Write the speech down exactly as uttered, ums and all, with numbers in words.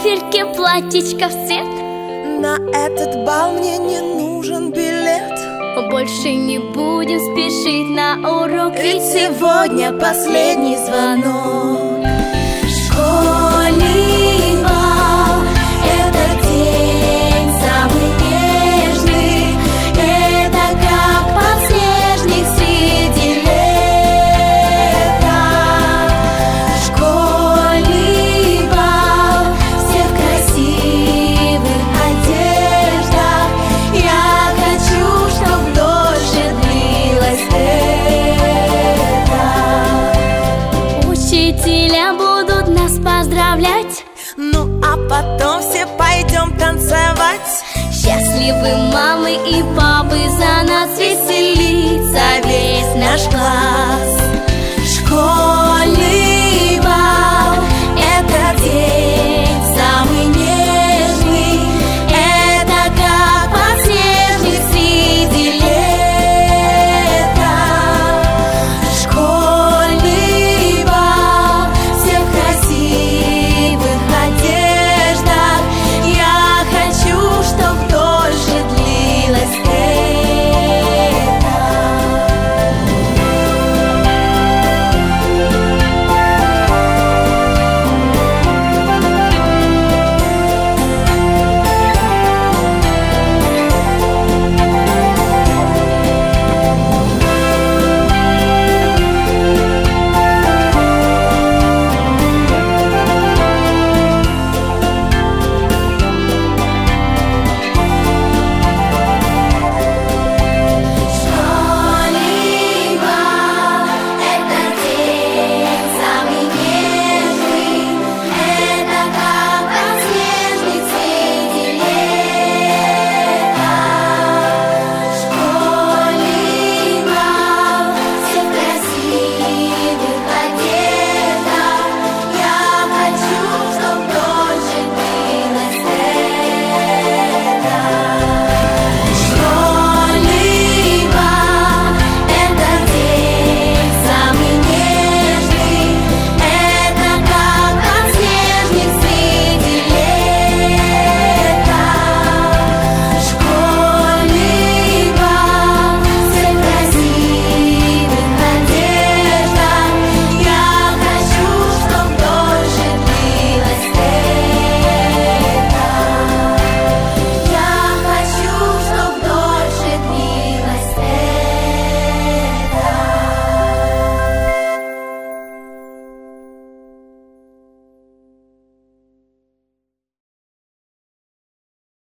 туфельки, платьичко в цвет. На этот бал мне не нужен билет. Больше не будем спешить на урок, ведь сегодня последний звонок. Школьный бал — это день самый нежный. Это как подснежник среди лета. Школьный бал, все в красивых одеждах. Я хочу, чтоб дольше длилось это. Учителя будут нас поздравлять, ну а потом все пойдем танцевать. Счастливы мамы и папы.